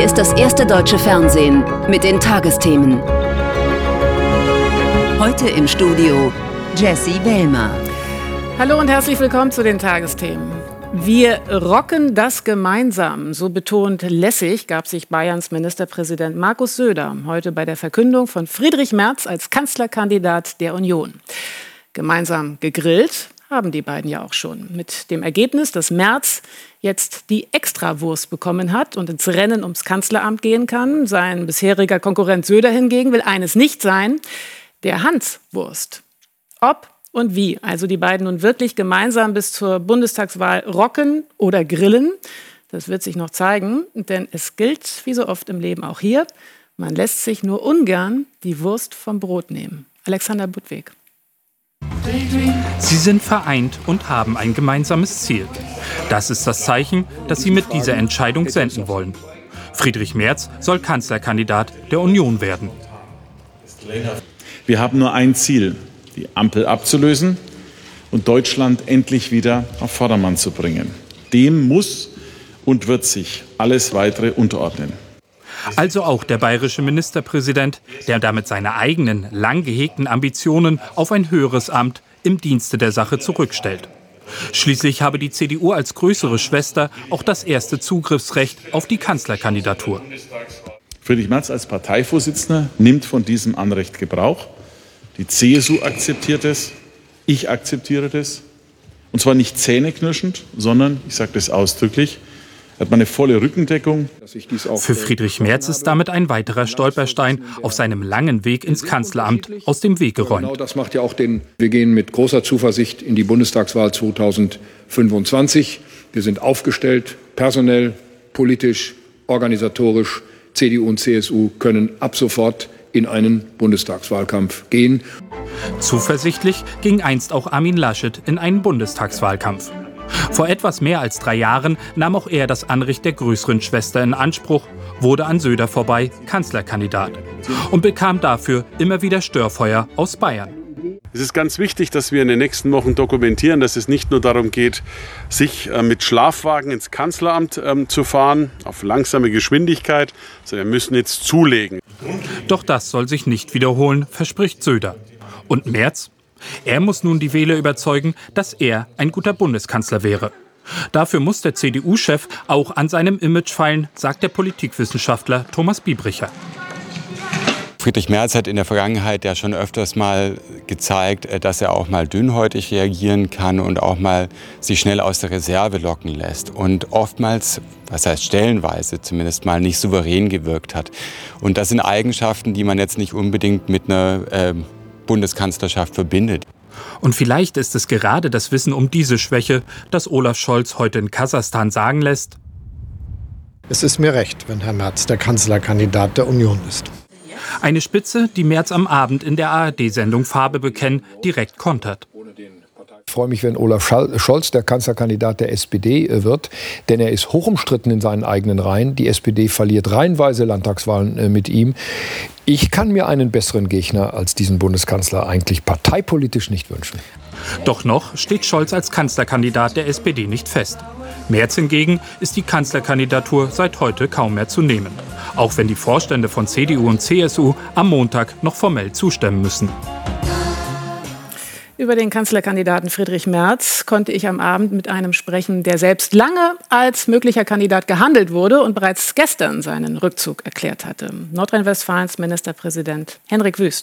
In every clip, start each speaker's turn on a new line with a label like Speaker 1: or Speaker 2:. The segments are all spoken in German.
Speaker 1: ist das erste deutsche Fernsehen mit den Tagesthemen. Heute im Studio Jessie Wellmer.
Speaker 2: Hallo und herzlich willkommen zu den Tagesthemen. Wir rocken das gemeinsam, so betont lässig gab sich Bayerns Ministerpräsident Markus Söder heute bei der Verkündung von Friedrich Merz als Kanzlerkandidat der Union. Gemeinsam gegrillt haben die beiden ja auch schon. Mit dem Ergebnis, dass Merz jetzt die Extrawurst bekommen hat und ins Rennen ums Kanzleramt gehen kann. Sein bisheriger Konkurrent Söder hingegen will eines nicht sein, der Hanswurst. Ob und wie also die beiden nun wirklich gemeinsam bis zur Bundestagswahl rocken oder grillen, das wird sich noch zeigen. Denn es gilt, wie so oft im Leben auch hier, man lässt sich nur ungern die Wurst vom Brot nehmen. Alexander Budwig.
Speaker 3: Sie sind vereint und haben ein gemeinsames Ziel. Das ist das Zeichen, das sie mit dieser Entscheidung senden wollen. Friedrich Merz soll Kanzlerkandidat der Union werden.
Speaker 4: Wir haben nur ein Ziel, die Ampel abzulösen und Deutschland endlich wieder auf Vordermann zu bringen. Dem muss und wird sich alles Weitere unterordnen.
Speaker 3: Also auch der bayerische Ministerpräsident, der damit seine eigenen, lang gehegten Ambitionen auf ein höheres Amt im Dienste der Sache zurückstellt. Schließlich habe die CDU als größere Schwester auch das erste Zugriffsrecht auf die Kanzlerkandidatur.
Speaker 4: Friedrich Merz als Parteivorsitzender nimmt von diesem Anrecht Gebrauch. Die CSU akzeptiert es, ich akzeptiere das. Und zwar nicht zähneknirschend, sondern, ich sage das ausdrücklich, hat man eine volle Rückendeckung.
Speaker 3: Für Friedrich Merz ist damit ein weiterer Stolperstein auf seinem langen Weg ins Kanzleramt aus dem Weg geräumt.
Speaker 5: Genau das macht ja auch wir gehen mit großer Zuversicht in die Bundestagswahl 2025. Wir sind aufgestellt, personell, politisch, organisatorisch. CDU und CSU können ab sofort in einen Bundestagswahlkampf gehen.
Speaker 3: Zuversichtlich ging einst auch Armin Laschet in einen Bundestagswahlkampf. Vor etwas mehr als 3 Jahren nahm auch er das Anrecht der größeren Schwester in Anspruch, wurde an Söder vorbei Kanzlerkandidat und bekam dafür immer wieder Störfeuer aus Bayern.
Speaker 6: Es ist ganz wichtig, dass wir in den nächsten Wochen dokumentieren, dass es nicht nur darum geht, sich mit Schlafwagen ins Kanzleramt zu fahren, auf langsame Geschwindigkeit, sondern wir müssen jetzt zulegen.
Speaker 3: Doch das soll sich nicht wiederholen, verspricht Söder. Und Merz? Er muss nun die Wähler überzeugen, dass er ein guter Bundeskanzler wäre. Dafür muss der CDU-Chef auch an seinem Image feilen, sagt der Politikwissenschaftler Thomas Biebricher.
Speaker 7: Friedrich Merz hat in der Vergangenheit ja schon öfters mal gezeigt, dass er auch mal dünnhäutig reagieren kann und auch mal sich schnell aus der Reserve locken lässt und oftmals, was heißt stellenweise zumindest mal, nicht souverän gewirkt hat. Und das sind Eigenschaften, die man jetzt nicht unbedingt mit einer Bundeskanzlerschaft verbindet.
Speaker 3: Und vielleicht ist es gerade das Wissen um diese Schwäche, das Olaf Scholz heute in Kasachstan sagen lässt:
Speaker 8: Es ist mir recht, wenn Herr Merz der Kanzlerkandidat der Union ist.
Speaker 3: Eine Spitze, die Merz am Abend in der ARD-Sendung Farbe bekennen, direkt kontert.
Speaker 5: Ich freue mich, wenn Olaf Scholz der Kanzlerkandidat der SPD wird, denn er ist hoch umstritten in seinen eigenen Reihen. Die SPD verliert reihenweise Landtagswahlen mit ihm. Ich kann mir einen besseren Gegner als diesen Bundeskanzler eigentlich parteipolitisch nicht wünschen.
Speaker 3: Doch noch steht Scholz als Kanzlerkandidat der SPD nicht fest. Merz hingegen ist die Kanzlerkandidatur seit heute kaum mehr zu nehmen. Auch wenn die Vorstände von CDU und CSU am Montag noch formell zustimmen müssen.
Speaker 2: Über den Kanzlerkandidaten Friedrich Merz konnte ich am Abend mit einem sprechen, der selbst lange als möglicher Kandidat gehandelt wurde und bereits gestern seinen Rückzug erklärt hatte. Nordrhein-Westfalens Ministerpräsident Hendrik Wüst.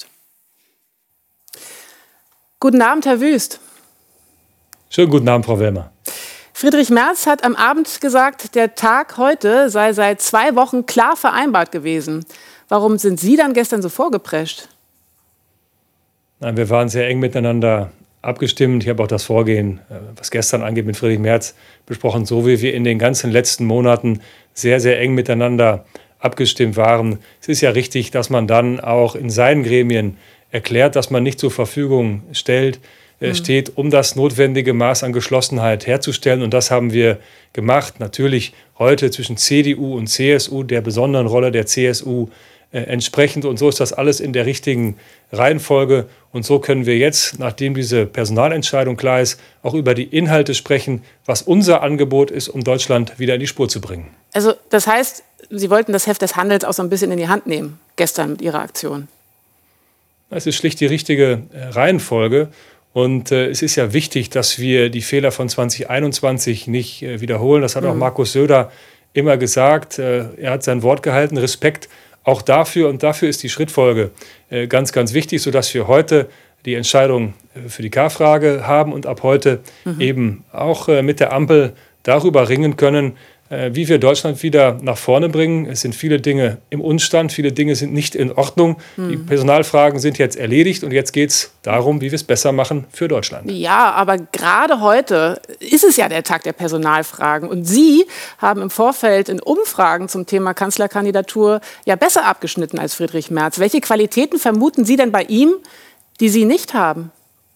Speaker 2: Guten Abend, Herr Wüst.
Speaker 9: Schönen guten Abend, Frau Wellmer.
Speaker 2: Friedrich Merz hat am Abend gesagt, der Tag heute sei seit 2 Wochen klar vereinbart gewesen. Warum sind Sie dann gestern so vorgeprescht?
Speaker 9: Nein, wir waren sehr eng miteinander abgestimmt. Ich habe auch das Vorgehen, was gestern angeht, mit Friedrich Merz besprochen, so wie wir in den ganzen letzten Monaten sehr, sehr eng miteinander abgestimmt waren. Es ist ja richtig, dass man dann auch in seinen Gremien erklärt, dass man nicht zur Verfügung steht, um das notwendige Maß an Geschlossenheit herzustellen. Und das haben wir gemacht. Natürlich heute zwischen CDU und CSU, der besonderen Rolle der CSU entsprechend. Und so ist das alles in der richtigen Reihenfolge. Und so können wir jetzt, nachdem diese Personalentscheidung klar ist, auch über die Inhalte sprechen, was unser Angebot ist, um Deutschland wieder in die Spur zu bringen.
Speaker 2: Also das heißt, Sie wollten das Heft des Handels auch so ein bisschen in die Hand nehmen, gestern mit Ihrer Aktion.
Speaker 9: Es ist schlicht die richtige Reihenfolge. Und es ist ja wichtig, dass wir die Fehler von 2021 nicht wiederholen. Das hat auch Markus Söder immer gesagt. Er hat sein Wort gehalten. Respekt auch dafür. Und dafür ist die Schrittfolge ganz, ganz wichtig, sodass wir heute die Entscheidung für die K-Frage haben und ab heute eben auch mit der Ampel darüber ringen können, wie wir Deutschland wieder nach vorne bringen. Es sind viele Dinge im Unstand, viele Dinge sind nicht in Ordnung. Die Personalfragen sind jetzt erledigt und jetzt geht es darum, wie wir es besser machen für Deutschland.
Speaker 2: Ja, aber gerade heute ist es ja der Tag der Personalfragen. Und Sie haben im Vorfeld in Umfragen zum Thema Kanzlerkandidatur ja besser abgeschnitten als Friedrich Merz. Welche Qualitäten vermuten Sie denn bei ihm, die Sie nicht haben?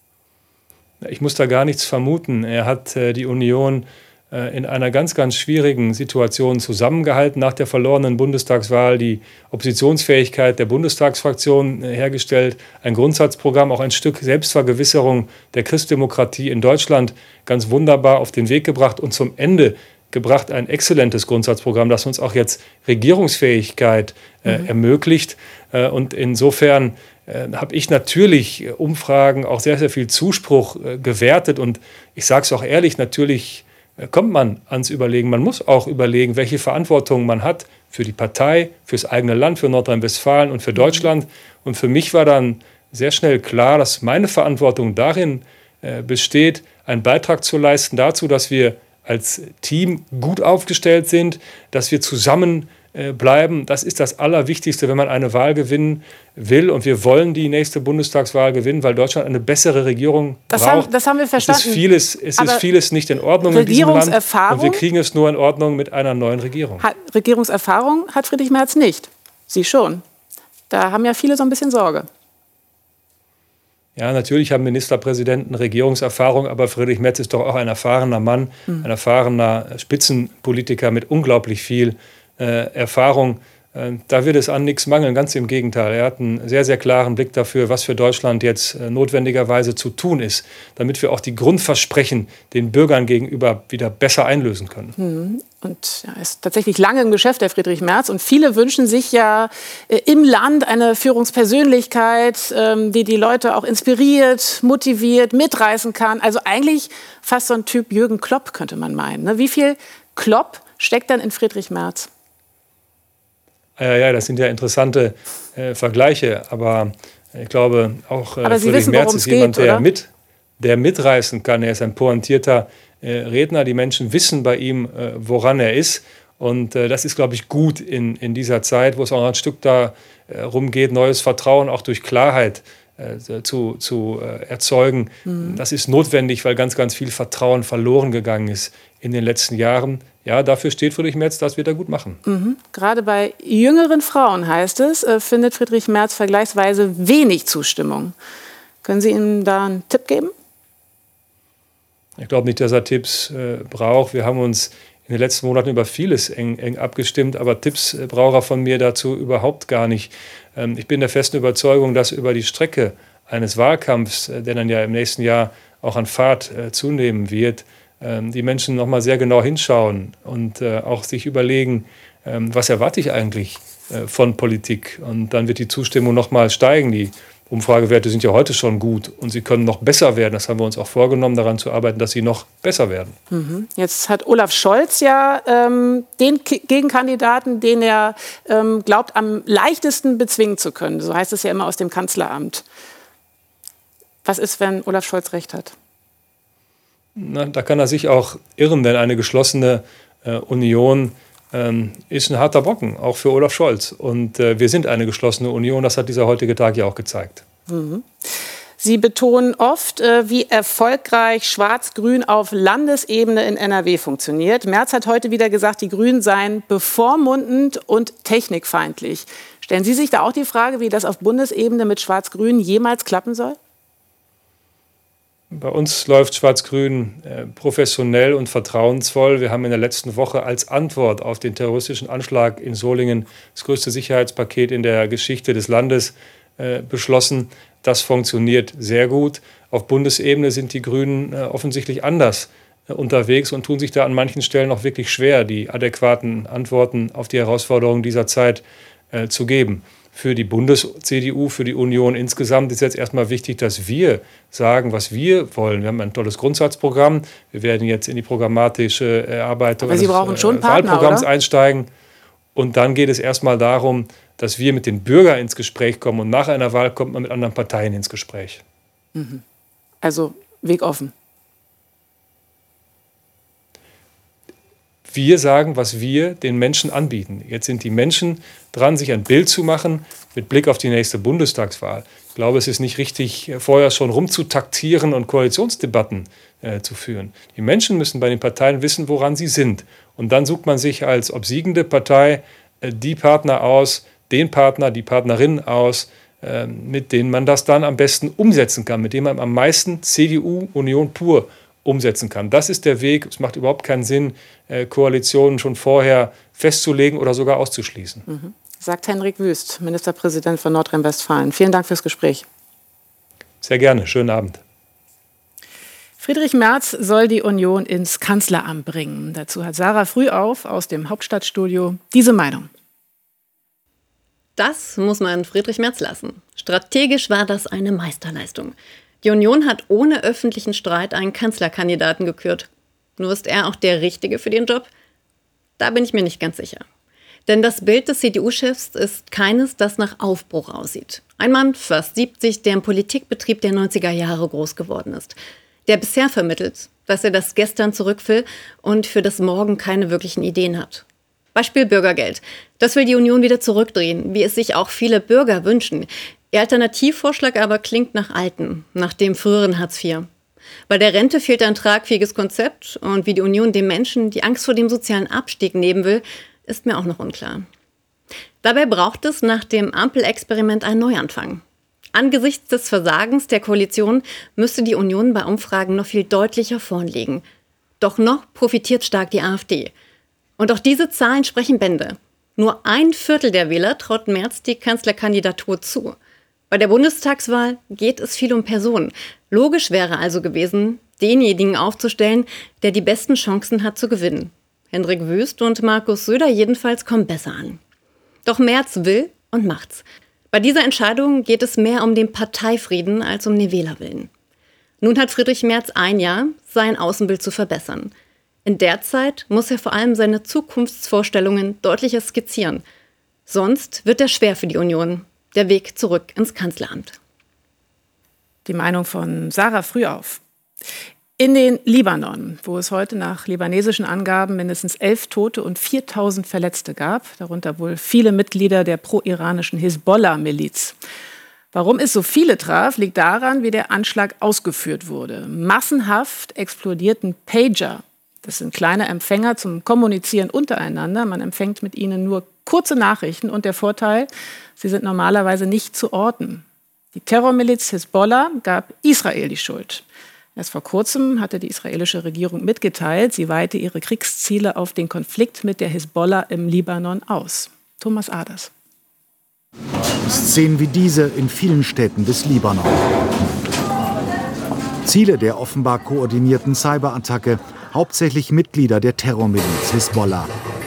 Speaker 9: Ich muss da gar nichts vermuten. Er hat die Union in einer ganz, ganz schwierigen Situation zusammengehalten, nach der verlorenen Bundestagswahl die Oppositionsfähigkeit der Bundestagsfraktion hergestellt, ein Grundsatzprogramm, auch ein Stück Selbstvergewisserung der Christdemokratie in Deutschland ganz wunderbar auf den Weg gebracht und zum Ende gebracht ein exzellentes Grundsatzprogramm, das uns auch jetzt Regierungsfähigkeit ermöglicht. Und insofern habe ich natürlich Umfragen auch sehr, sehr viel Zuspruch gewertet. Und ich sage es auch ehrlich, natürlich kommt man ans Überlegen. Man muss auch überlegen, welche Verantwortung man hat für die Partei, fürs eigene Land, für Nordrhein-Westfalen und für Deutschland. Und für mich war dann sehr schnell klar, dass meine Verantwortung darin besteht, einen Beitrag zu leisten dazu, dass wir als Team gut aufgestellt sind, dass wir zusammen bleiben. Das ist das Allerwichtigste, wenn man eine Wahl gewinnen will. Und wir wollen die nächste Bundestagswahl gewinnen, weil Deutschland eine bessere Regierung braucht.
Speaker 2: Das haben wir verstanden.
Speaker 9: Es ist vieles nicht in Ordnung in diesem Land. Und wir kriegen es nur in Ordnung mit einer neuen Regierung.
Speaker 2: Regierungserfahrung hat Friedrich Merz nicht. Sie schon. Da haben ja viele so ein bisschen Sorge.
Speaker 9: Ja, natürlich haben Ministerpräsidenten Regierungserfahrung, aber Friedrich Merz ist doch auch ein erfahrener Mann, ein erfahrener Spitzenpolitiker mit unglaublich viel Erfahrung. Da wird es an nichts mangeln, ganz im Gegenteil. Er hat einen sehr, sehr klaren Blick dafür, was für Deutschland jetzt notwendigerweise zu tun ist, damit wir auch die Grundversprechen den Bürgern gegenüber wieder besser einlösen können.
Speaker 2: Und er ist tatsächlich lange im Geschäft, der Friedrich Merz. Und viele wünschen sich ja im Land eine Führungspersönlichkeit, die die Leute auch inspiriert, motiviert, mitreißen kann. Also eigentlich fast so ein Typ Jürgen Klopp, könnte man meinen. Ne? Wie viel Klopp steckt dann in Friedrich Merz?
Speaker 9: Ja, das sind ja interessante Vergleiche, aber ich glaube auch
Speaker 2: Friedrich Merz ist jemand,
Speaker 9: der mitreißen kann. Er ist ein pointierter Redner. Die Menschen wissen bei ihm, woran er ist. Und das ist, glaube ich, gut in dieser Zeit, wo es auch noch ein Stück darum geht, neues Vertrauen auch durch Klarheit zu erzeugen. Das ist notwendig, weil ganz, ganz viel Vertrauen verloren gegangen ist in den letzten Jahren. Ja, dafür steht Friedrich Merz, das wird er gut machen.
Speaker 2: Gerade bei jüngeren Frauen, heißt es, findet Friedrich Merz vergleichsweise wenig Zustimmung. Können Sie ihm da einen Tipp geben?
Speaker 9: Ich glaube nicht, dass er Tipps braucht. Wir haben uns in den letzten Monaten über vieles eng abgestimmt, aber Tipps braucht er von mir dazu überhaupt gar nicht. Ich bin der festen Überzeugung, dass über die Strecke eines Wahlkampfs, der dann ja im nächsten Jahr auch an Fahrt zunehmen wird, die Menschen noch mal sehr genau hinschauen und auch sich überlegen, was erwarte ich eigentlich von Politik? Und dann wird die Zustimmung noch mal steigen. Die Umfragewerte sind ja heute schon gut und sie können noch besser werden. Das haben wir uns auch vorgenommen, daran zu arbeiten, dass sie noch besser werden.
Speaker 2: Jetzt hat Olaf Scholz ja den Gegenkandidaten, den er glaubt, am leichtesten bezwingen zu können. So heißt es ja immer aus dem Kanzleramt. Was ist, wenn Olaf Scholz recht hat?
Speaker 9: Na, da kann er sich auch irren, denn eine geschlossene Union ist ein harter Brocken, auch für Olaf Scholz. Und wir sind eine geschlossene Union, das hat dieser heutige Tag ja auch gezeigt.
Speaker 2: Sie betonen oft, wie erfolgreich Schwarz-Grün auf Landesebene in NRW funktioniert. Merz hat heute wieder gesagt, die Grünen seien bevormundend und technikfeindlich. Stellen Sie sich da auch die Frage, wie das auf Bundesebene mit Schwarz-Grün jemals klappen soll?
Speaker 9: Bei uns läuft Schwarz-Grün professionell und vertrauensvoll. Wir haben in der letzten Woche als Antwort auf den terroristischen Anschlag in Solingen das größte Sicherheitspaket in der Geschichte des Landes beschlossen. Das funktioniert sehr gut. Auf Bundesebene sind die Grünen offensichtlich anders unterwegs und tun sich da an manchen Stellen auch wirklich schwer, die adäquaten Antworten auf die Herausforderungen dieser Zeit zu geben. Für die Bundes-CDU, für die Union insgesamt ist jetzt erstmal wichtig, dass wir sagen, was wir wollen. Wir haben ein tolles Grundsatzprogramm. Wir werden jetzt in die programmatische Erarbeitung
Speaker 2: des
Speaker 9: Wahlprogramms einsteigen. Und dann geht es erstmal darum, dass wir mit den Bürgern ins Gespräch kommen. Und nach einer Wahl kommt man mit anderen Parteien ins Gespräch.
Speaker 2: Also Weg offen.
Speaker 9: Wir sagen, was wir den Menschen anbieten. Jetzt sind die Menschen dran, sich ein Bild zu machen mit Blick auf die nächste Bundestagswahl. Ich glaube, es ist nicht richtig, vorher schon rumzutaktieren und Koalitionsdebatten zu führen. Die Menschen müssen bei den Parteien wissen, woran sie sind. Und dann sucht man sich als obsiegende Partei die Partner aus, den Partner, die Partnerin aus, mit denen man das dann am besten umsetzen kann, mit denen man am meisten CDU, Union pur umsetzen kann. Das ist der Weg. Es macht überhaupt keinen Sinn, Koalitionen schon vorher festzulegen oder sogar auszuschließen.
Speaker 2: Sagt Hendrik Wüst, Ministerpräsident von Nordrhein-Westfalen. Vielen Dank fürs Gespräch.
Speaker 9: Sehr gerne. Schönen Abend.
Speaker 2: Friedrich Merz soll die Union ins Kanzleramt bringen. Dazu hat Sarah Frühauf aus dem Hauptstadtstudio diese Meinung.
Speaker 10: Das muss man Friedrich Merz lassen. Strategisch war das eine Meisterleistung. Die Union hat ohne öffentlichen Streit einen Kanzlerkandidaten gekürt. Nur ist er auch der Richtige für den Job? Da bin ich mir nicht ganz sicher. Denn das Bild des CDU-Chefs ist keines, das nach Aufbruch aussieht. Ein Mann, fast 70, der im Politikbetrieb der 90er Jahre groß geworden ist. Der bisher vermittelt, dass er das Gestern zurück will und für das Morgen keine wirklichen Ideen hat. Beispiel Bürgergeld. Das will die Union wieder zurückdrehen, wie es sich auch viele Bürger wünschen. Ihr Alternativvorschlag aber klingt nach alten, nach dem früheren Hartz IV. Bei der Rente fehlt ein tragfähiges Konzept und wie die Union den Menschen die Angst vor dem sozialen Abstieg nehmen will, ist mir auch noch unklar. Dabei braucht es nach dem Ampel-Experiment einen Neuanfang. Angesichts des Versagens der Koalition müsste die Union bei Umfragen noch viel deutlicher vorn liegen. Doch noch profitiert stark die AfD. Und auch diese Zahlen sprechen Bände. Nur 1/4 der Wähler traut Merz die Kanzlerkandidatur zu. Bei der Bundestagswahl geht es viel um Personen. Logisch wäre also gewesen, denjenigen aufzustellen, der die besten Chancen hat zu gewinnen. Hendrik Wüst und Markus Söder jedenfalls kommen besser an. Doch Merz will und macht's. Bei dieser Entscheidung geht es mehr um den Parteifrieden als um den Wählerwillen. Nun hat Friedrich Merz ein Jahr, sein Außenbild zu verbessern. In der Zeit muss er vor allem seine Zukunftsvorstellungen deutlicher skizzieren. Sonst wird er schwer für die Union. Der Weg zurück ins Kanzleramt.
Speaker 2: Die Meinung von Sarah Frühauf. In den Libanon, wo es heute nach libanesischen Angaben mindestens 11 Tote und 4.000 Verletzte gab, darunter wohl viele Mitglieder der pro-iranischen Hisbollah-Miliz. Warum es so viele traf, liegt daran, wie der Anschlag ausgeführt wurde. Massenhaft explodierten Pager. Das sind kleine Empfänger zum Kommunizieren untereinander. Man empfängt mit ihnen nur kurze Nachrichten und der Vorteil, sie sind normalerweise nicht zu orten. Die Terrormiliz Hisbollah gab Israel die Schuld. Erst vor kurzem hatte die israelische Regierung mitgeteilt, sie weite ihre Kriegsziele auf den Konflikt mit der Hisbollah im Libanon aus. Thomas Aders.
Speaker 11: Szenen wie diese in vielen Städten des Libanon. Ziele der offenbar koordinierten Cyberattacke, hauptsächlich Mitglieder der Terrormiliz Hisbollah.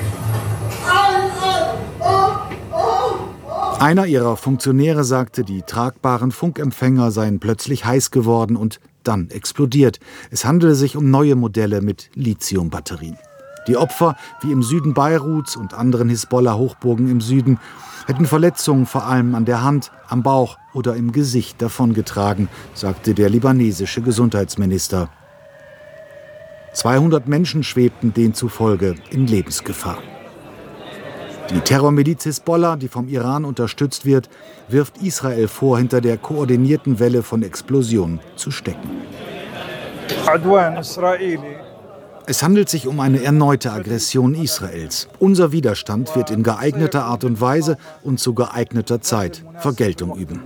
Speaker 11: Einer ihrer Funktionäre sagte, die tragbaren Funkempfänger seien plötzlich heiß geworden und dann explodiert. Es handele sich um neue Modelle mit Lithiumbatterien. Die Opfer, wie im Süden Beiruts und anderen Hisbollah-Hochburgen im Süden, hätten Verletzungen vor allem an der Hand, am Bauch oder im Gesicht davongetragen, sagte der libanesische Gesundheitsminister. 200 Menschen schwebten demzufolge in Lebensgefahr. Die Terrormiliz Hisbollah, die vom Iran unterstützt wird, wirft Israel vor, hinter der koordinierten Welle von Explosionen zu stecken. Es handelt sich um eine erneute Aggression Israels. Unser Widerstand wird in geeigneter Art und Weise und zu geeigneter Zeit Vergeltung üben.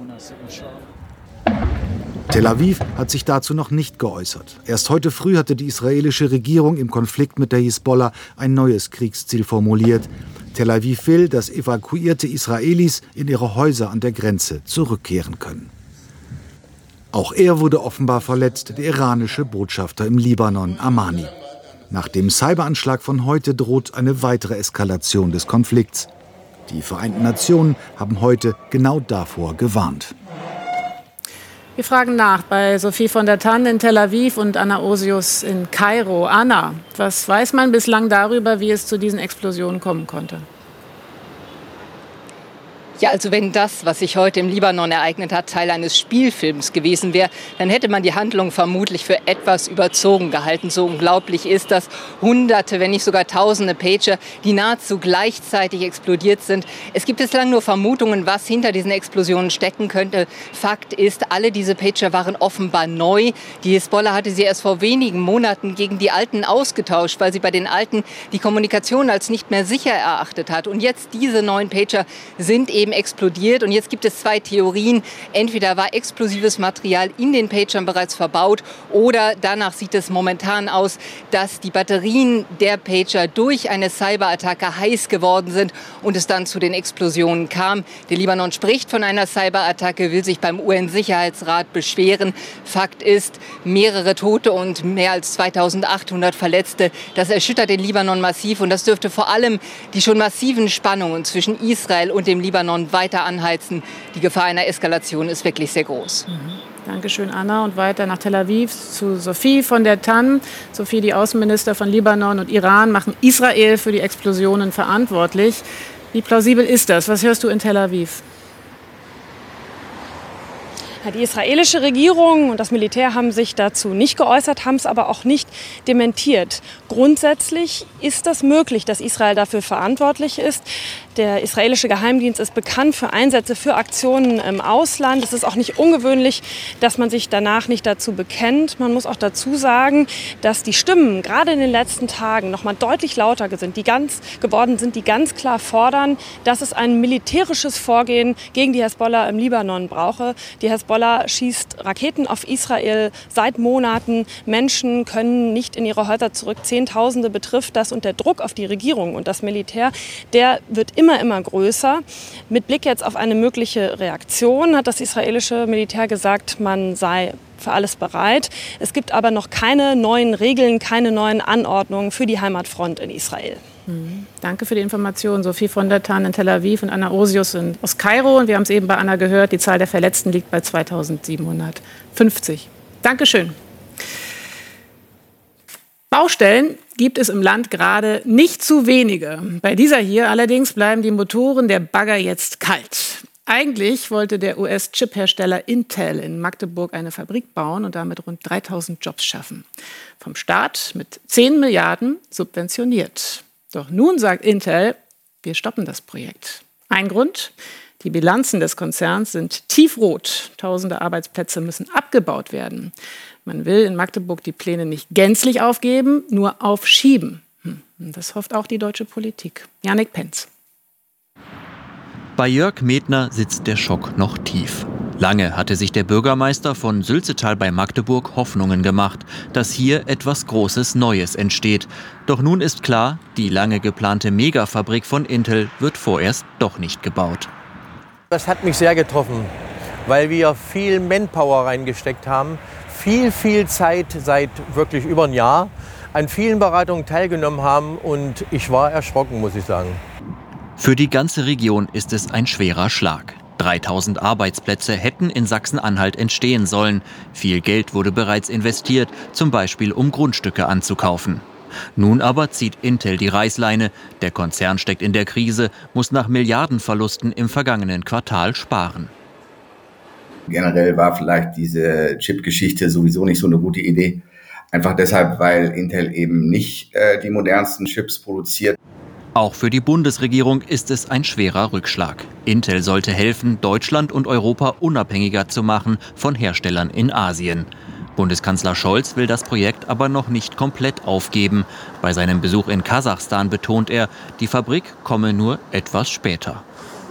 Speaker 11: Tel Aviv hat sich dazu noch nicht geäußert. Erst heute früh hatte die israelische Regierung im Konflikt mit der Hisbollah ein neues Kriegsziel formuliert. Tel Aviv will, dass evakuierte Israelis in ihre Häuser an der Grenze zurückkehren können. Auch er wurde offenbar verletzt, der iranische Botschafter im Libanon, Amani. Nach dem Cyberanschlag von heute droht eine weitere Eskalation des Konflikts. Die Vereinten Nationen haben heute genau davor gewarnt.
Speaker 2: Wir fragen nach bei Sophie von der Tann in Tel Aviv und Anna Osius in Kairo. Anna, was weiß man bislang darüber, wie es zu diesen Explosionen kommen konnte?
Speaker 12: Ja, also wenn das, was sich heute im Libanon ereignet hat, Teil eines Spielfilms gewesen wäre, dann hätte man die Handlung vermutlich für etwas überzogen gehalten. So unglaublich ist das. Hunderte, wenn nicht sogar Tausende Pager, die nahezu gleichzeitig explodiert sind. Es gibt bislang nur Vermutungen, was hinter diesen Explosionen stecken könnte. Fakt ist, alle diese Pager waren offenbar neu. Die Hisbollah hatte sie erst vor wenigen Monaten gegen die alten ausgetauscht, weil sie bei den alten die Kommunikation als nicht mehr sicher erachtet hat. Und jetzt diese neuen Pager sind eben explodiert. Und jetzt gibt es zwei Theorien. Entweder war explosives Material in den Pagern bereits verbaut oder danach sieht es momentan aus, dass die Batterien der Pager durch eine Cyberattacke heiß geworden sind und es dann zu den Explosionen kam. Der Libanon spricht von einer Cyberattacke, will sich beim UN-Sicherheitsrat beschweren. Fakt ist, mehrere Tote und mehr als 2800 Verletzte. Das erschüttert den Libanon massiv und das dürfte vor allem die schon massiven Spannungen zwischen Israel und dem Libanon weiter anheizen. Die Gefahr einer Eskalation ist wirklich sehr groß.
Speaker 2: Dankeschön, Anna. Und weiter nach Tel Aviv zu Sophie von der Tann. Sophie, die Außenminister von Libanon und Iran machen Israel für die Explosionen verantwortlich. Wie plausibel ist das? Was hörst du in Tel Aviv?
Speaker 13: Die israelische Regierung und das Militär haben sich dazu nicht geäußert, haben es aber auch nicht dementiert. Grundsätzlich ist das möglich, dass Israel dafür verantwortlich ist. Der israelische Geheimdienst ist bekannt für Einsätze, für Aktionen im Ausland. Es ist auch nicht ungewöhnlich, dass man sich danach nicht dazu bekennt. Man muss auch dazu sagen, dass die Stimmen gerade in den letzten Tagen noch mal deutlich lauter die ganz klar fordern, dass es ein militärisches Vorgehen gegen die Hisbollah im Libanon brauche. Die Hisbollah schießt Raketen auf Israel seit Monaten. Menschen können nicht in ihre Häuser zurück. Zehntausende betrifft das und der Druck auf die Regierung und das Militär, der wird immer größer. Mit Blick jetzt auf eine mögliche Reaktion hat das israelische Militär gesagt, man sei für alles bereit. Es gibt aber noch keine neuen Regeln, keine neuen Anordnungen für die Heimatfront in Israel.
Speaker 2: Danke für die Information. Sophie von der Tann in Tel Aviv und Anna Osius aus Kairo. Und wir haben es eben bei Anna gehört, die Zahl der Verletzten liegt bei 2750. Dankeschön. Baustellen gibt es im Land gerade nicht zu wenige. Bei dieser hier allerdings bleiben die Motoren der Bagger jetzt kalt. Eigentlich wollte der US-Chip-Hersteller Intel in Magdeburg eine Fabrik bauen und damit rund 3000 Jobs schaffen. Vom Staat mit 10 Milliarden subventioniert. Doch nun sagt Intel, wir stoppen das Projekt. Ein Grund? Die Bilanzen des Konzerns sind tiefrot. Tausende Arbeitsplätze müssen abgebaut werden. Man will in Magdeburg die Pläne nicht gänzlich aufgeben, nur aufschieben. Das hofft auch die deutsche Politik. Janik Penz.
Speaker 14: Bei Jörg Medner sitzt der Schock noch tief. Lange hatte sich der Bürgermeister von Sülzetal bei Magdeburg Hoffnungen gemacht, dass hier etwas Großes Neues entsteht. Doch nun ist klar, die lange geplante Megafabrik von Intel wird vorerst doch nicht gebaut.
Speaker 15: Das hat mich sehr getroffen, weil wir viel Manpower reingesteckt haben, viel Zeit seit wirklich über ein Jahr an vielen Beratungen teilgenommen haben und ich war erschrocken, muss ich sagen.
Speaker 14: Für die ganze Region ist es ein schwerer Schlag. 3000 Arbeitsplätze hätten in Sachsen-Anhalt entstehen sollen. Viel Geld wurde bereits investiert, zum Beispiel um Grundstücke anzukaufen. Nun aber zieht Intel die Reißleine. Der Konzern steckt in der Krise, muss nach Milliardenverlusten im vergangenen Quartal sparen.
Speaker 16: Generell war vielleicht diese Chip-Geschichte sowieso nicht so eine gute Idee. Einfach deshalb, weil Intel eben nicht die modernsten Chips produziert.
Speaker 14: Auch für die Bundesregierung ist es ein schwerer Rückschlag. Intel sollte helfen, Deutschland und Europa unabhängiger zu machen von Herstellern in Asien. Bundeskanzler Scholz will das Projekt aber noch nicht komplett aufgeben. Bei seinem Besuch in Kasachstan betont er, die Fabrik komme nur etwas später.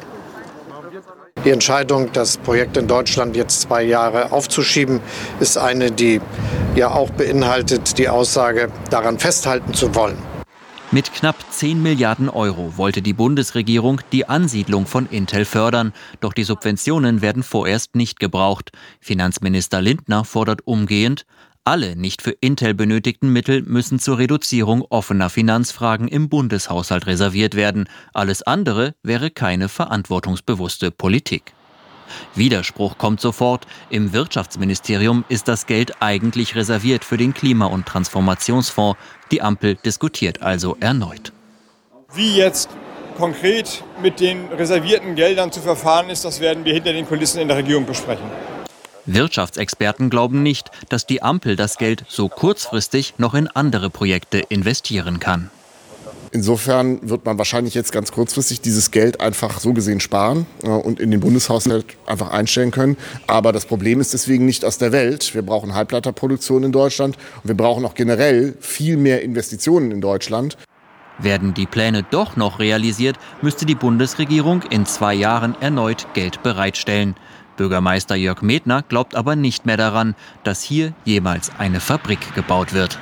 Speaker 8: Die Entscheidung, das Projekt in Deutschland jetzt 2 Jahre aufzuschieben, ist eine, die ja auch beinhaltet, die Aussage, daran festhalten zu wollen.
Speaker 14: Mit knapp 10 Milliarden Euro wollte die Bundesregierung die Ansiedlung von Intel fördern. Doch die Subventionen werden vorerst nicht gebraucht. Finanzminister Lindner fordert umgehend, Alle nicht für Intel benötigten Mittel müssen zur Reduzierung offener Finanzfragen im Bundeshaushalt reserviert werden. Alles andere wäre keine verantwortungsbewusste Politik. Widerspruch kommt sofort. Im Wirtschaftsministerium ist das Geld eigentlich reserviert für den Klima- und Transformationsfonds. Die Ampel diskutiert also erneut.
Speaker 17: Wie jetzt konkret mit den reservierten Geldern zu verfahren ist, das werden wir hinter den Kulissen in der Regierung besprechen.
Speaker 14: Wirtschaftsexperten glauben nicht, dass die Ampel das Geld so kurzfristig noch in andere Projekte investieren kann.
Speaker 18: Insofern wird man wahrscheinlich jetzt ganz kurzfristig dieses Geld einfach so gesehen sparen und in den Bundeshaushalt einfach einstellen können. Aber das Problem ist deswegen nicht aus der Welt. Wir brauchen Halbleiterproduktion in Deutschland und wir brauchen auch generell viel mehr Investitionen in Deutschland.
Speaker 14: Werden die Pläne doch noch realisiert, müsste die Bundesregierung in 2 Jahren erneut Geld bereitstellen. Bürgermeister Jörg Medner glaubt aber nicht mehr daran, dass hier jemals eine Fabrik gebaut wird.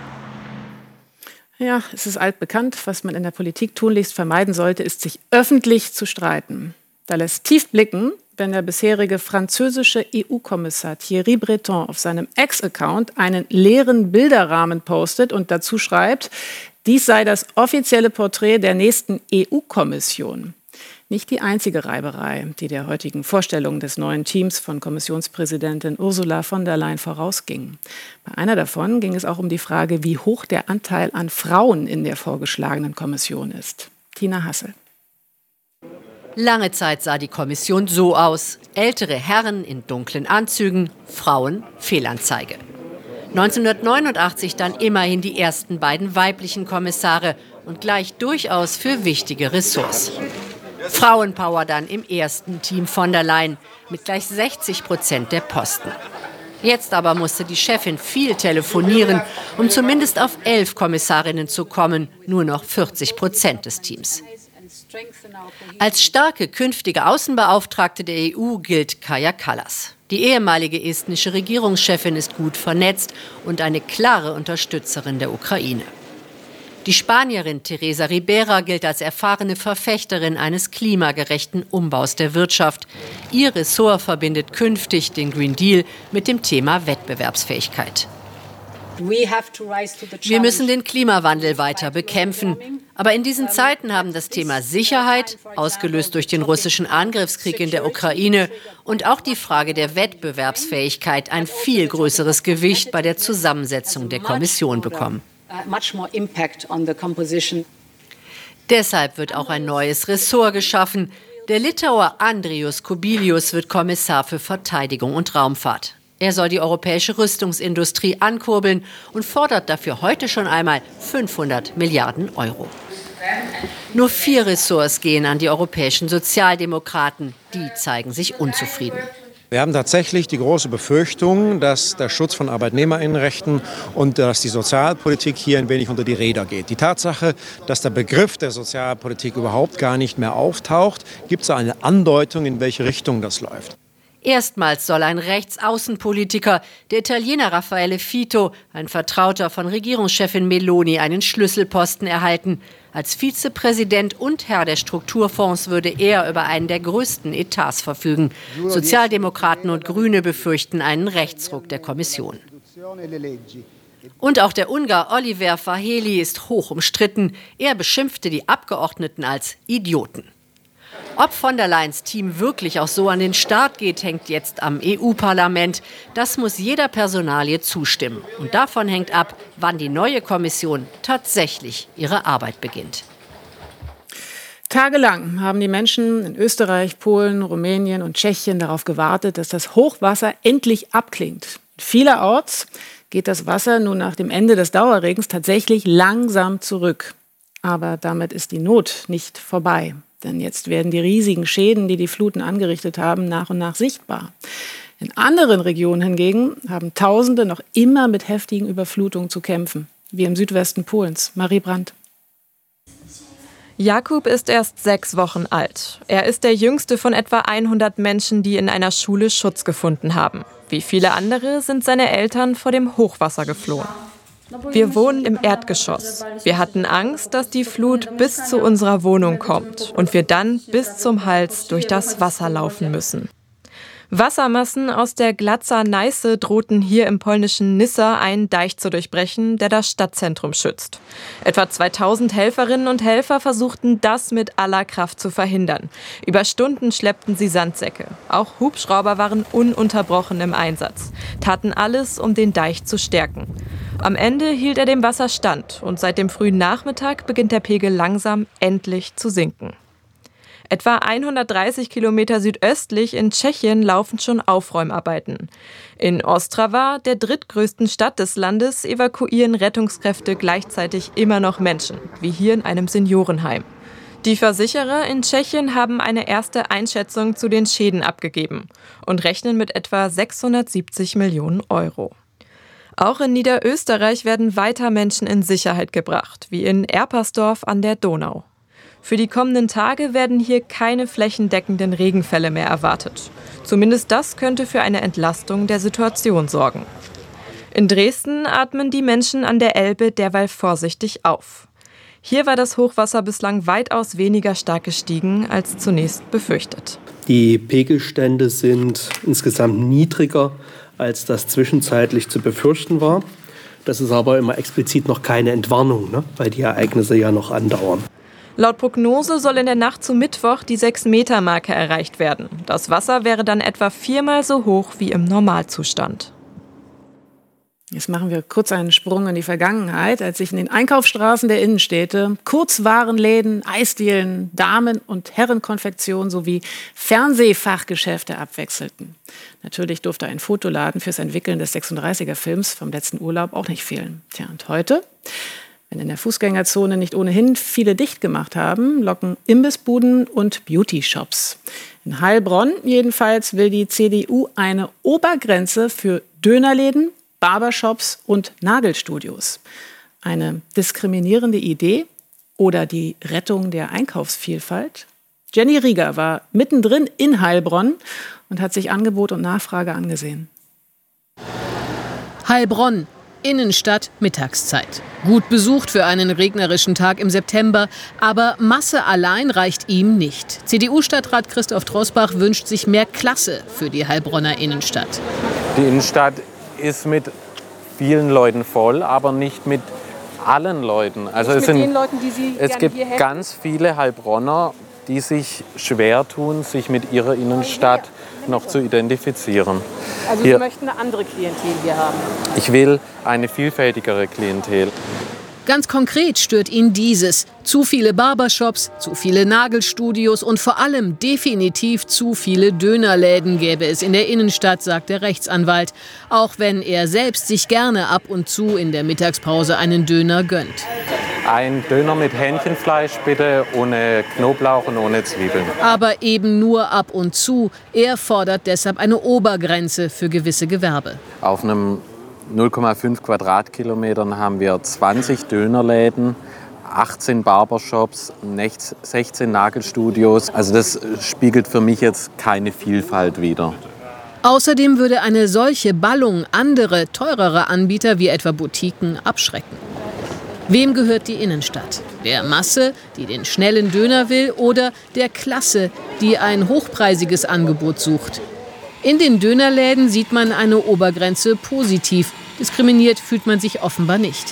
Speaker 2: Ja, es ist altbekannt, was man in der Politik tunlichst vermeiden sollte, ist, sich öffentlich zu streiten. Da lässt tief blicken, wenn der bisherige französische EU-Kommissar Thierry Breton auf seinem Ex-Account einen leeren Bilderrahmen postet und dazu schreibt, dies sei das offizielle Porträt der nächsten EU-Kommission. Nicht die einzige Reiberei, die der heutigen Vorstellung des neuen Teams von Kommissionspräsidentin Ursula von der Leyen vorausging. Bei einer davon ging es auch um die Frage, wie hoch der Anteil an Frauen in der vorgeschlagenen Kommission ist. Tina Hassel.
Speaker 19: Lange Zeit sah die Kommission so aus. Ältere Herren in dunklen Anzügen, Frauen Fehlanzeige. 1989 dann immerhin die ersten beiden weiblichen Kommissare und gleich durchaus für wichtige Ressorts. Frauenpower dann im ersten Team von der Leyen mit gleich 60% der Posten. Jetzt aber musste die Chefin viel telefonieren, um zumindest auf 11 Kommissarinnen zu kommen, nur noch 40% des Teams. Als starke künftige Außenbeauftragte der EU gilt Kaja Kallas. Die ehemalige estnische Regierungschefin ist gut vernetzt und eine klare Unterstützerin der Ukraine. Die Spanierin Teresa Ribera gilt als erfahrene Verfechterin eines klimagerechten Umbaus der Wirtschaft. Ihr Ressort verbindet künftig den Green Deal mit dem Thema Wettbewerbsfähigkeit. Wir müssen den Klimawandel weiter bekämpfen. Aber in diesen Zeiten haben das Thema Sicherheit, ausgelöst durch den russischen Angriffskrieg in der Ukraine, und auch die Frage der Wettbewerbsfähigkeit ein viel größeres Gewicht bei der Zusammensetzung der Kommission bekommen. Deshalb wird auch ein neues Ressort geschaffen. Der Litauer Andrius Kubilius wird Kommissar für Verteidigung und Raumfahrt. Er soll die europäische Rüstungsindustrie ankurbeln und fordert dafür heute schon einmal 500 Milliarden Euro. Nur 4 Ressorts gehen an die europäischen Sozialdemokraten. Die zeigen sich unzufrieden.
Speaker 20: Wir haben tatsächlich die große Befürchtung, dass der Schutz von Arbeitnehmerinnenrechten und dass die Sozialpolitik hier ein wenig unter die Räder geht. Die Tatsache, dass der Begriff der Sozialpolitik überhaupt gar nicht mehr auftaucht, gibt so eine Andeutung, in welche Richtung das läuft.
Speaker 19: Erstmals soll ein Rechtsaußenpolitiker, der Italiener Raffaele Fitto, ein Vertrauter von Regierungschefin Meloni, einen Schlüsselposten erhalten. Als Vizepräsident und Herr der Strukturfonds würde er über einen der größten Etats verfügen. Sozialdemokraten und Grüne befürchten einen Rechtsruck der Kommission. Und auch der Ungar Oliver Várhelyi ist hoch umstritten. Er beschimpfte die Abgeordneten als Idioten. Ob von der Leyens Team wirklich auch so an den Start geht, hängt jetzt am EU-Parlament. Das muss jeder Personalie zustimmen. Und davon hängt ab, wann die neue Kommission tatsächlich ihre Arbeit beginnt.
Speaker 2: Tagelang haben die Menschen in Österreich, Polen, Rumänien und Tschechien darauf gewartet, dass das Hochwasser endlich abklingt. Vielerorts geht das Wasser nun nach dem Ende des Dauerregens tatsächlich langsam zurück. Aber damit ist die Not nicht vorbei. Denn jetzt werden die riesigen Schäden, die die Fluten angerichtet haben, nach und nach sichtbar. In anderen Regionen hingegen haben Tausende noch immer mit heftigen Überflutungen zu kämpfen, wie im Südwesten Polens. Marie Brandt.
Speaker 21: Jakub ist erst 6 Wochen alt. Er ist der jüngste von etwa 100 Menschen, die in einer Schule Schutz gefunden haben. Wie viele andere sind seine Eltern vor dem Hochwasser geflohen. Wir wohnen im Erdgeschoss. Wir hatten Angst, dass die Flut bis zu unserer Wohnung kommt und wir dann bis zum Hals durch das Wasser laufen müssen. Wassermassen aus der Glatzer Neiße drohten hier im polnischen Nyssa einen Deich zu durchbrechen, der das Stadtzentrum schützt. Etwa 2000 Helferinnen und Helfer versuchten das mit aller Kraft zu verhindern. Über Stunden schleppten sie Sandsäcke. Auch Hubschrauber waren ununterbrochen im Einsatz, taten alles, um den Deich zu stärken. Am Ende hielt er dem Wasser stand und seit dem frühen Nachmittag beginnt der Pegel langsam endlich zu sinken. Etwa 130 Kilometer südöstlich in Tschechien laufen schon Aufräumarbeiten. In Ostrava, der drittgrößten Stadt des Landes, evakuieren Rettungskräfte gleichzeitig immer noch Menschen, wie hier in einem Seniorenheim. Die Versicherer in Tschechien haben eine erste Einschätzung zu den Schäden abgegeben und rechnen mit etwa 670 Millionen Euro. Auch in Niederösterreich werden weiter Menschen in Sicherheit gebracht, wie in Erpersdorf an der Donau. Für die kommenden Tage werden hier keine flächendeckenden Regenfälle mehr erwartet. Zumindest das könnte für eine Entlastung der Situation sorgen. In Dresden atmen die Menschen an der Elbe derweil vorsichtig auf. Hier war das Hochwasser bislang weitaus weniger stark gestiegen als zunächst befürchtet.
Speaker 1: Die Pegelstände sind insgesamt niedriger, als das zwischenzeitlich zu befürchten war. Das ist aber immer explizit noch keine Entwarnung, weil die Ereignisse ja noch andauern.
Speaker 21: Laut Prognose soll in der Nacht zu Mittwoch die 6-Meter-Marke erreicht werden. Das Wasser wäre dann etwa 4-mal so hoch wie im Normalzustand.
Speaker 2: Jetzt machen wir kurz einen Sprung in die Vergangenheit, als sich in den Einkaufsstraßen der Innenstädte Kurzwarenläden, Eisdielen, Damen- und Herrenkonfektion sowie Fernsehfachgeschäfte abwechselten. Natürlich durfte ein Fotoladen fürs Entwickeln des 36er-Films vom letzten Urlaub auch nicht fehlen. Tja, und heute? Wenn in der Fußgängerzone nicht ohnehin viele dicht gemacht haben, locken Imbissbuden und Beauty-Shops. In Heilbronn jedenfalls will die CDU eine Obergrenze für Dönerläden, Barbershops und Nagelstudios. Eine diskriminierende Idee oder die Rettung der Einkaufsvielfalt? Jenny Rieger war mittendrin in Heilbronn und hat sich Angebot und Nachfrage angesehen.
Speaker 22: Heilbronn. Innenstadt, Mittagszeit. Gut besucht für einen regnerischen Tag im September, aber Masse allein reicht ihm nicht. CDU-Stadtrat Christoph Trosbach wünscht sich mehr Klasse für die Heilbronner Innenstadt.
Speaker 23: Die Innenstadt ist mit vielen Leuten voll, aber nicht mit allen Leuten. Also es gibt ganz viele Heilbronner, die sich schwer tun, sich mit ihrer Innenstadt noch zu identifizieren.
Speaker 24: Also Sie möchten eine andere Klientel hier haben?
Speaker 23: Ich will eine vielfältigere Klientel.
Speaker 22: Ganz konkret stört ihn dieses. Zu viele Barbershops, zu viele Nagelstudios und vor allem definitiv zu viele Dönerläden gäbe es in der Innenstadt, sagt der Rechtsanwalt. Auch wenn er selbst sich gerne ab und zu in der Mittagspause einen Döner gönnt.
Speaker 23: Ein Döner mit Hähnchenfleisch bitte, ohne Knoblauch und ohne Zwiebeln.
Speaker 22: Aber eben nur ab und zu. Er fordert deshalb eine Obergrenze für gewisse Gewerbe.
Speaker 23: Auf einem 0,5 Quadratkilometern haben wir 20 Dönerläden, 18 Barbershops, 16 Nagelstudios. Also das spiegelt für mich jetzt keine Vielfalt wider.
Speaker 22: Außerdem würde eine solche Ballung andere, teurere Anbieter wie etwa Boutiquen abschrecken. Wem gehört die Innenstadt? Der Masse, die den schnellen Döner will, oder der Klasse, die ein hochpreisiges Angebot sucht? In den Dönerläden sieht man eine Obergrenze positiv. Diskriminiert fühlt man sich offenbar nicht.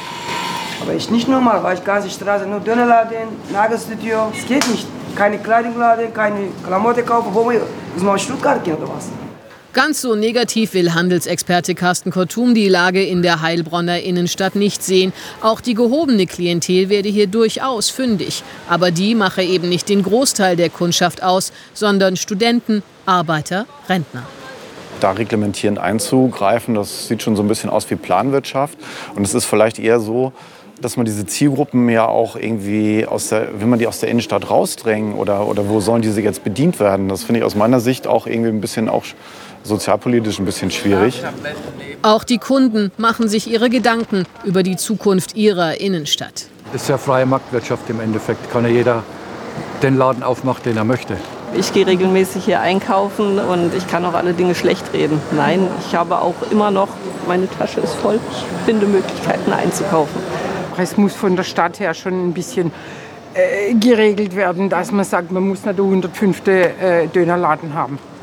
Speaker 25: Aber ich nicht normal, weil ich ganze Straße nur Dönerladen, Nagelstudio. Es geht nicht. Keine Kleidungsladen, keine Klamotten kaufen. Wo wir mal in Stuttgart gehen oder was?
Speaker 22: Ganz so negativ will Handelsexperte Carsten Kortum die Lage in der Heilbronner Innenstadt nicht sehen. Auch die gehobene Klientel werde hier durchaus fündig. Aber die mache eben nicht den Großteil der Kundschaft aus, sondern Studenten, Arbeiter, Rentner.
Speaker 26: Da reglementierend einzugreifen, das sieht schon so ein bisschen aus wie Planwirtschaft. Und es ist vielleicht eher so, dass man diese Zielgruppen ja auch irgendwie, will man die aus der Innenstadt rausdrängen oder wo sollen diese jetzt bedient werden? Das finde ich aus meiner Sicht auch irgendwie ein bisschen auch sozialpolitisch ein bisschen schwierig.
Speaker 22: Auch die Kunden machen sich ihre Gedanken über die Zukunft ihrer Innenstadt.
Speaker 27: Das ist ja freie Marktwirtschaft im Endeffekt. Kann ja jeder den Laden aufmachen, den er möchte.
Speaker 24: Ich gehe regelmäßig hier einkaufen und ich kann auch alle Dinge schlecht reden. Nein, ich habe auch immer noch, meine Tasche ist voll, ich finde Möglichkeiten einzukaufen.
Speaker 28: Es muss von der Stadt her schon ein bisschen geregelt werden, dass man sagt, man muss nicht den 105. Dönerladen haben.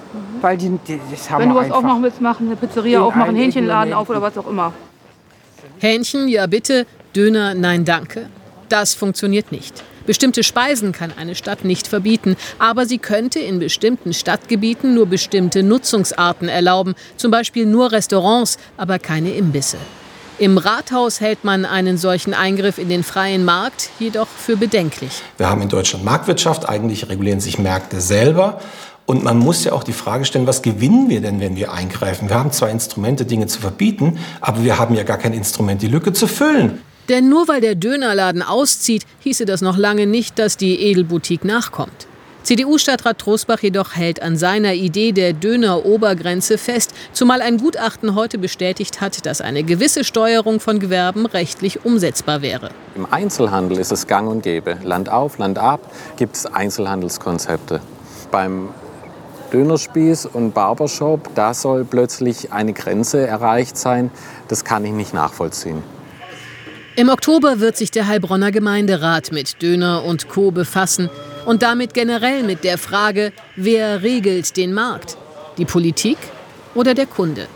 Speaker 28: weil das haben
Speaker 3: Wenn du
Speaker 28: wir
Speaker 3: was
Speaker 28: einfach.
Speaker 3: aufmachen willst, machen, eine Pizzeria aufmachen, einen Hähnchenladen auf oder was auch immer.
Speaker 22: Hähnchen, ja bitte, Döner, nein danke. Das funktioniert nicht. Bestimmte Speisen kann eine Stadt nicht verbieten, aber sie könnte in bestimmten Stadtgebieten nur bestimmte Nutzungsarten erlauben, zum Beispiel nur Restaurants, aber keine Imbisse. Im Rathaus hält man einen solchen Eingriff in den freien Markt jedoch für bedenklich.
Speaker 4: Wir haben in Deutschland Marktwirtschaft, eigentlich regulieren sich Märkte selber. Und man muss ja auch die Frage stellen, was gewinnen wir denn, wenn wir eingreifen? Wir haben zwar Instrumente, Dinge zu verbieten, aber wir haben ja gar kein Instrument, die Lücke zu füllen.
Speaker 22: Denn nur weil der Dönerladen auszieht, hieße das noch lange nicht, dass die Edelboutique nachkommt. CDU-Stadtrat Trosbach jedoch hält an seiner Idee der Döner-Obergrenze fest, zumal ein Gutachten heute bestätigt hat, dass eine gewisse Steuerung von Gewerben rechtlich umsetzbar wäre.
Speaker 23: Im Einzelhandel ist es gang und gäbe. Land auf, Land ab gibt es Einzelhandelskonzepte. Beim Dönerspieß und Barbershop, da soll plötzlich eine Grenze erreicht sein. Das kann ich nicht nachvollziehen.
Speaker 22: Im Oktober wird sich der Heilbronner Gemeinderat mit Döner und Co. befassen und damit generell mit der Frage, wer regelt den Markt? Die Politik oder der Kunde?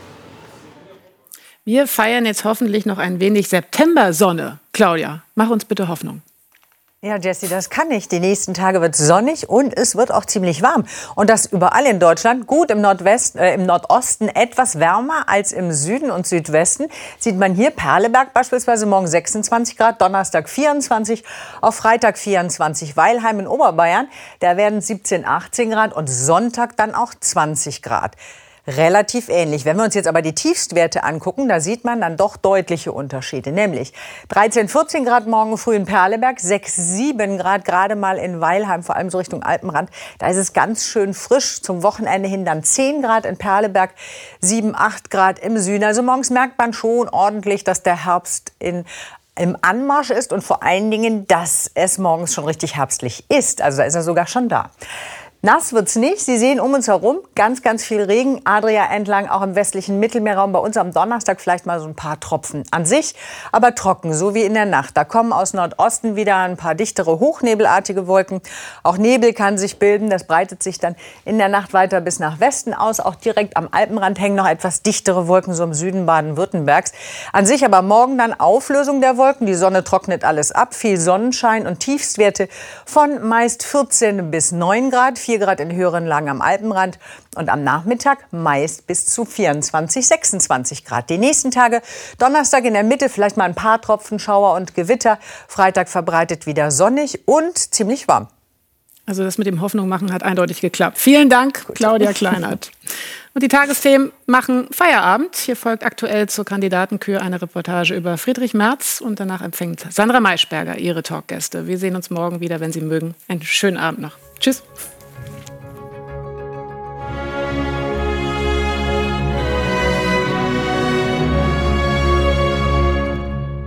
Speaker 2: Wir feiern jetzt hoffentlich noch ein wenig Septembersonne. Claudia, mach uns bitte Hoffnung.
Speaker 5: Ja, Jessie, das kann ich. Die nächsten Tage wird sonnig und es wird auch ziemlich warm. Und das überall in Deutschland. Gut im Nordosten etwas wärmer als im Süden und Südwesten. Sieht man hier Perleberg beispielsweise morgen 26 Grad, Donnerstag 24, auf Freitag 24. Weilheim in Oberbayern, da werden 17, 18 Grad und Sonntag dann auch 20 Grad. Relativ ähnlich. Wenn wir uns jetzt aber die Tiefstwerte angucken, da sieht man dann doch deutliche Unterschiede. Nämlich 13, 14 Grad morgen früh in Perleberg, 6, 7 Grad gerade mal in Weilheim, vor allem so Richtung Alpenrand. Da ist es ganz schön frisch. Zum Wochenende hin dann 10 Grad in Perleberg, 7, 8 Grad im Süden. Also morgens merkt man schon ordentlich, dass der Herbst im Anmarsch ist und vor allen Dingen, dass es morgens schon richtig herbstlich ist. Also da ist er sogar schon da. Nass wird's nicht. Sie sehen um uns herum ganz, ganz viel Regen. Adria entlang, auch im westlichen Mittelmeerraum. Bei uns am Donnerstag vielleicht mal so ein paar Tropfen an sich. Aber trocken, so wie in der Nacht. Da kommen aus Nordosten wieder ein paar dichtere, hochnebelartige Wolken. Auch Nebel kann sich bilden. Das breitet sich dann in der Nacht weiter bis nach Westen aus. Auch direkt am Alpenrand hängen noch etwas dichtere Wolken, so im Süden Baden-Württembergs. An sich aber morgen dann Auflösung der Wolken. Die Sonne trocknet alles ab. Viel Sonnenschein und Tiefstwerte von meist 14 bis 9 Grad. 4 Grad in höheren Lagen am Alpenrand und am Nachmittag meist bis zu 24, 26 Grad. Die nächsten Tage, Donnerstag in der Mitte vielleicht mal ein paar Tropfen Schauer und Gewitter. Freitag verbreitet wieder sonnig und ziemlich warm.
Speaker 2: Also das mit dem Hoffnung machen hat eindeutig geklappt. Vielen Dank, Claudia Kleinert. Und die Tagesthemen machen Feierabend. Hier folgt aktuell zur Kandidatenkür eine Reportage über Friedrich Merz. Und danach empfängt Sandra Maischberger ihre Talkgäste. Wir sehen uns morgen wieder, wenn Sie mögen. Einen schönen Abend noch. Tschüss.